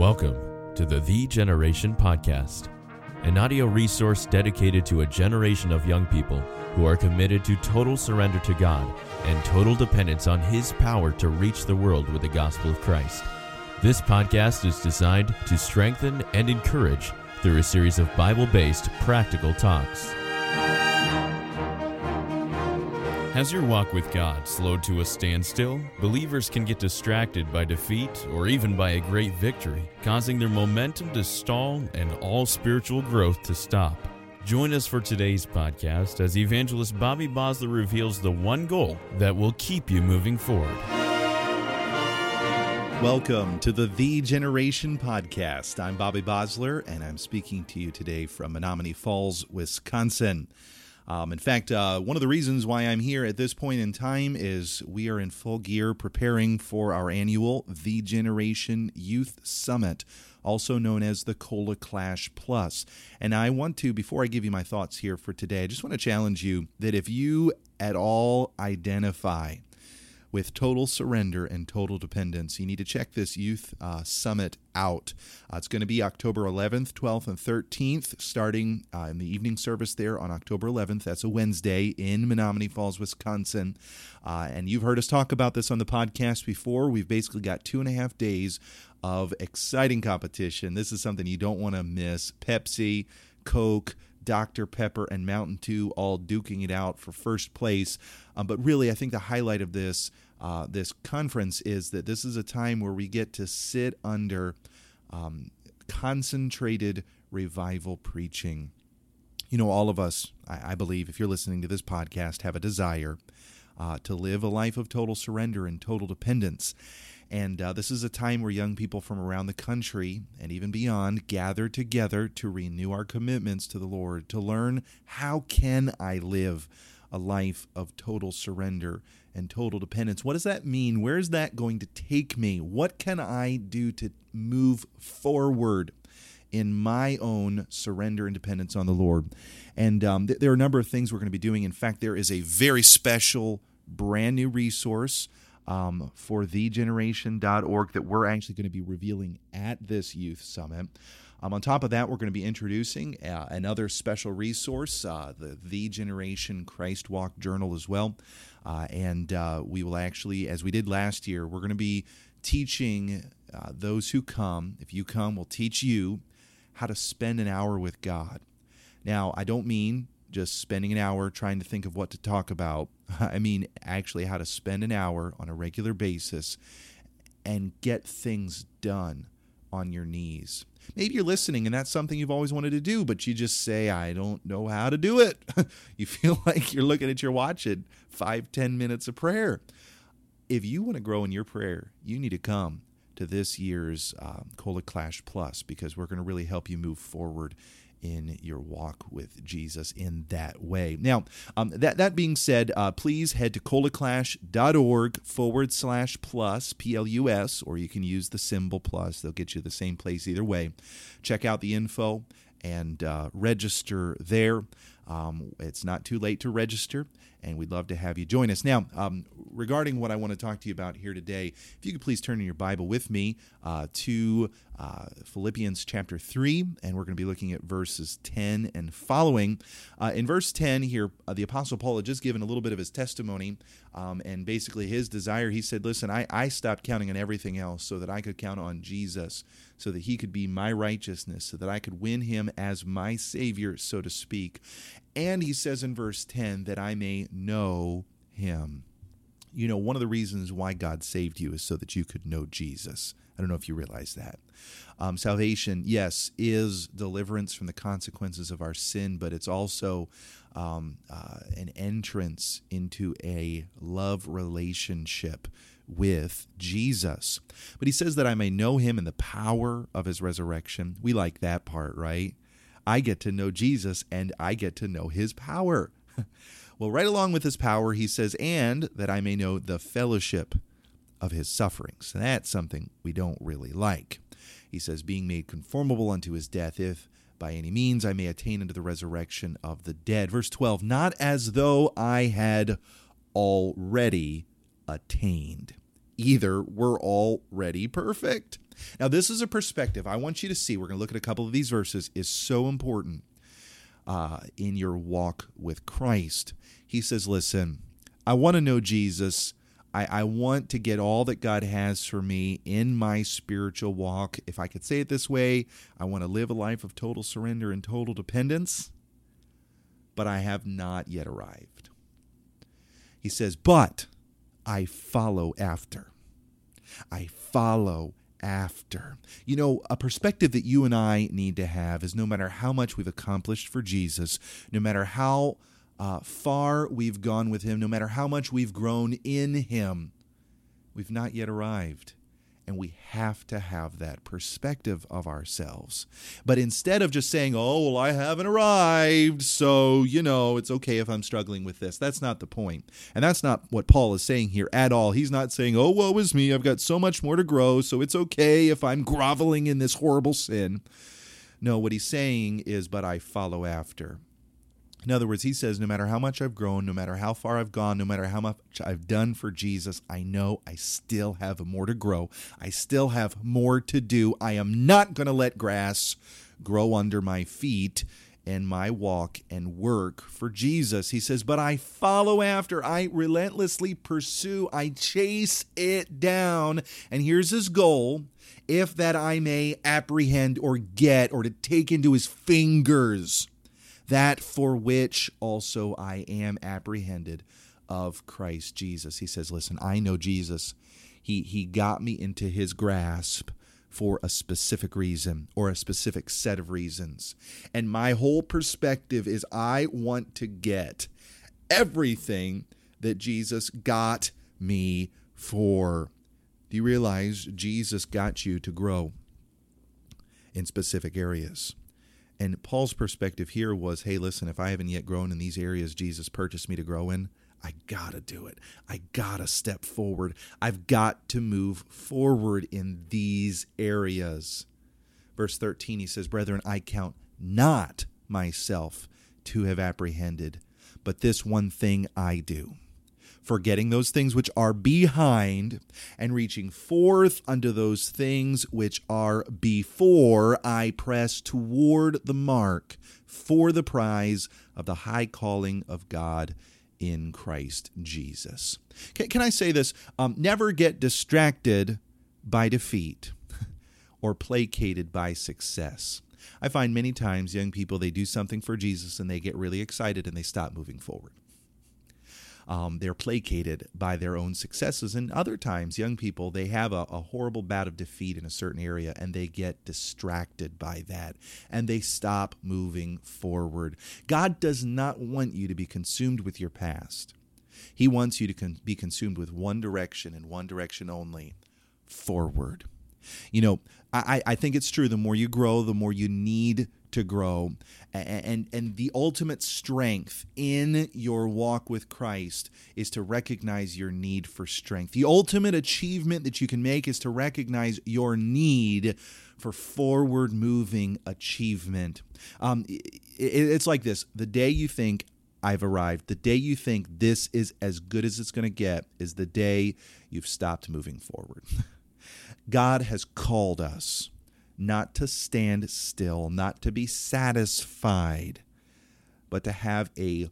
Welcome to the Generation Podcast, an audio resource dedicated to a generation of young people who are committed to total surrender to God and total dependence on His power to reach the world with the gospel of Christ. This podcast is designed to strengthen and encourage through a series of Bible-based practical talks. Has your walk with God slowed to a standstill? Believers can get distracted by defeat or even by a great victory, causing their momentum to stall and all spiritual growth to stop. Join us for today's podcast as evangelist Bobby Bosler reveals the one goal that will keep you moving forward. Welcome to the Generation Podcast. I'm Bobby Bosler, and I'm speaking to you today from Menomonee Falls, Wisconsin. In fact, one of the reasons why I'm here at this point in time is we are in full gear preparing for our annual The Generation Youth Summit, also known as the Cola Clash Plus. And I want to, before I give you my thoughts here for today, I just want to challenge you that if you at all identify with total surrender and total dependence, you need to check this youth summit out. It's going to be October 11th, 12th, and 13th, starting in the evening service there on October 11th. That's a Wednesday in Menomonee Falls, Wisconsin. And you've heard us talk about this on the podcast before. We've basically got 2.5 days of exciting competition. This is something you don't want to miss. Pepsi, Coke, Dr. Pepper, and Mountain Dew all duking it out for first place. But really, I think the highlight of this conference is that this is a time where we get to sit under concentrated revival preaching. You know, all of us, I believe, if you're listening to this podcast, have a desire to live a life of total surrender and total dependence. And this is a time where young people from around the country and even beyond gather together to renew our commitments to the Lord, to learn how can I live a life of total surrender and total dependence. What does that mean? Where is that going to take me? What can I do to move forward in my own surrender and dependence on the Lord? And there are a number of things we're going to be doing. In fact, there is a very special brand new resource for thegeneration.org that we're actually going to be revealing at this youth summit. On top of that, we're going to be introducing another special resource, the Generation Christ Walk Journal as well. And we will actually, as we did last year, we're going to be teaching those who come. If you come, we'll teach you how to spend an hour with God. Now, I don't mean just spending an hour trying to think of what to talk about. I mean actually how to spend an hour on a regular basis and get things done on your knees. Maybe you're listening and that's something you've always wanted to do, but you just say, I don't know how to do it. You feel like you're looking at your watch at 5-10 minutes of prayer. If you want to grow in your prayer, you need to come to this year's Cola Clash Plus, because we're going to really help you move forward in your walk with Jesus in that way. Now, that being said, please head to colaclash.org/plus, P-L-U-S, or you can use the symbol plus. They'll get you the same place either way. Check out the info and register there. It's not too late to register, and we'd love to have you join us. Now, regarding what I want to talk to you about here today, if you could please turn in your Bible with me to Philippians chapter 3, and we're going to be looking at verses 10 and following. In verse 10 here, the Apostle Paul had just given a little bit of his testimony, and basically his desire. He said, listen, I stopped counting on everything else so that I could count on Jesus, so that he could be my righteousness, so that I could win him as my Savior, so to speak. And he says in verse 10 that I may know him. You know, one of the reasons why God saved you is so that you could know Jesus. I don't know if you realize that. Salvation, yes, is deliverance from the consequences of our sin, but it's also an entrance into a love relationship with Jesus. But he says that I may know him in the power of his resurrection. We like that part, right? I get to know Jesus and I get to know his power. Well, right along with his power, he says, and that I may know the fellowship of his sufferings. And that's something we don't really like. He says, being made conformable unto his death, if by any means I may attain unto the resurrection of the dead. Verse 12, not as though I had already attained. either we're already perfect. Now, this is a perspective I want you to see. We're going to look at a couple of these verses. Is so important in your walk with Christ. He says, listen, I want to know Jesus. I want to get all that God has for me in my spiritual walk. If I could say it this way, I want to live a life of total surrender and total dependence, but I have not yet arrived. He says, but I follow after. I follow after. You know, a perspective that you and I need to have is no matter how much we've accomplished for Jesus, no matter how far we've gone with him, no matter how much we've grown in him, we've not yet arrived. And we have to have that perspective of ourselves. But instead of just saying, oh, well, I haven't arrived, so, it's okay if I'm struggling with this. That's not the point. And that's not what Paul is saying here at all. He's not saying, oh, woe is me, I've got so much more to grow, so it's okay if I'm groveling in this horrible sin. No, what he's saying is, but I follow after. In other words, he says, no matter how much I've grown, no matter how far I've gone, no matter how much I've done for Jesus, I know I still have more to grow. I still have more to do. I am not going to let grass grow under my feet in my walk and work for Jesus. He says, but I follow after. I relentlessly pursue. I chase it down. And here's his goal, if that I may apprehend or get or to take into his fingers that for which also I am apprehended of Christ Jesus. He says, listen, I know Jesus. He got me into his grasp for a specific reason or a specific set of reasons. And my whole perspective is I want to get everything that Jesus got me for. Do you realize Jesus got you to grow in specific areas? And Paul's perspective here was, hey, listen, if I haven't yet grown in these areas Jesus purchased me to grow in, I got to do it. I got to step forward. I've got to move forward in these areas. Verse 13, he says, brethren, I count not myself to have apprehended, but this one thing I do, forgetting those things which are behind and reaching forth unto those things which are before, I press toward the mark for the prize of the high calling of God in Christ Jesus. Can I say this? Never get distracted by defeat or placated by success. I find many times young people, they do something for Jesus and they get really excited and they stop moving forward. They're placated by their own successes. And other times, young people, they have a horrible bout of defeat in a certain area, and they get distracted by that, and they stop moving forward. God does not want you to be consumed with your past. He wants you to be consumed with one direction and one direction only, forward. You know, I think it's true. The more you grow, the more you need to grow. And the ultimate strength in your walk with Christ is to recognize your need for strength. The ultimate achievement that you can make is to recognize your need for forward-moving achievement. It's like this. The day you think, I've arrived, the day you think this is as good as it's going to get is the day you've stopped moving forward. God has called us not to stand still, not to be satisfied, but to have a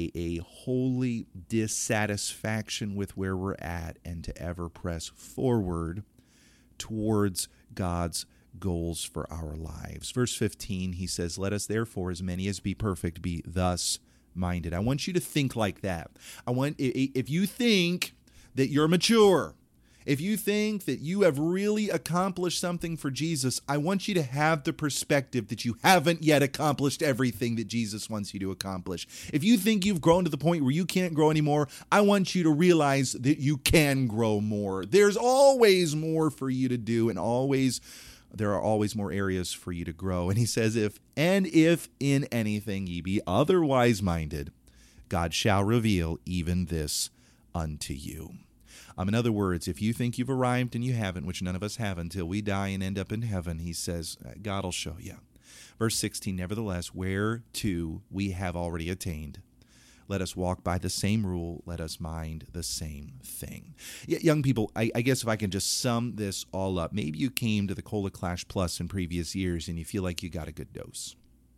holy dissatisfaction with where we're at and to ever press forward towards God's goals for our lives. Verse 15, he says, let us therefore, as many as be perfect, be thus minded. I want you to think like that. If you think that you're mature, if you think that you have really accomplished something for Jesus, I want you to have the perspective that you haven't yet accomplished everything that Jesus wants you to accomplish. If you think you've grown to the point where you can't grow anymore, I want you to realize that you can grow more. There's always more for you to do, and there are always more areas for you to grow. And he says, if in anything ye be otherwise minded, God shall reveal even this unto you. In other words, if you think you've arrived and you haven't, which none of us have until we die and end up in heaven, he says, God will show you. Verse 16, nevertheless, whereto we have already attained, Let us walk by the same rule. Let us mind the same thing. Young people, I guess if I can just sum this all up, maybe you came to the Cola Clash Plus in previous years and you feel like you got a good dose.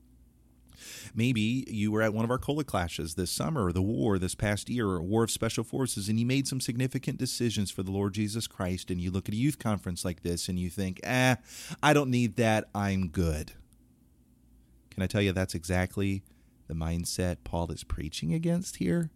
Maybe you were at one of our Cola Clashes this summer, or the war this past year, or a War of Special Forces, and you made some significant decisions for the Lord Jesus Christ, and you look at a youth conference like this and you think, I don't need that, I'm good. Can I tell you that's exactly the mindset Paul is preaching against here?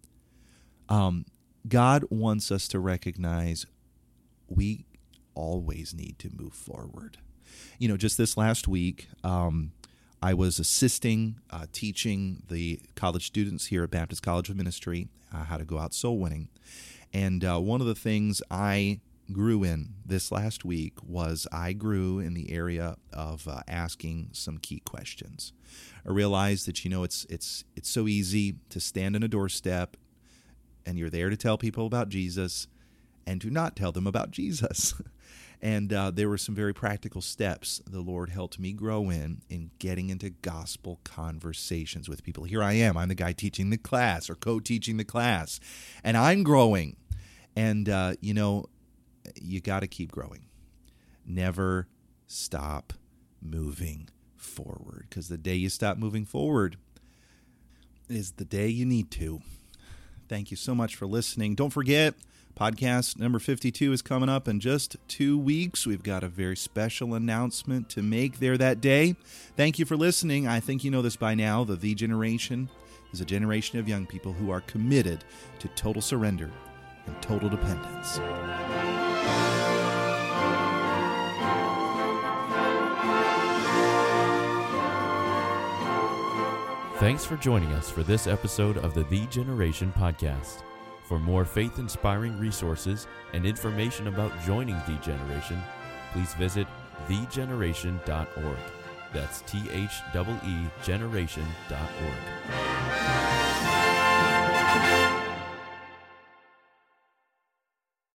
God wants us to recognize we always need to move forward. Just this last week, I was assisting, teaching the college students here at Baptist College of Ministry how to go out soul winning. And one of the things I grew in this last week was I grew in the area of asking some key questions. I realized that, it's so easy to stand on a doorstep and you're there to tell people about Jesus and to not tell them about Jesus. And there were some very practical steps the Lord helped me grow in getting into gospel conversations with people. Here I am. I'm the guy teaching the class or co-teaching the class, and I'm growing. And, you got to keep growing. Never stop moving forward, because the day you stop moving forward is the day you need to. Thank you so much for listening. Don't forget, podcast number 52 is coming up in just 2 weeks. We've got a very special announcement to make there that day. Thank you for listening. I think you know this by now. The Generation is a generation of young people who are committed to total surrender and total dependence. Thanks for joining us for this episode of the Generation podcast. For more faith-inspiring resources and information about joining The Generation, please visit thegeneration.org. That's THEEgeneration.org.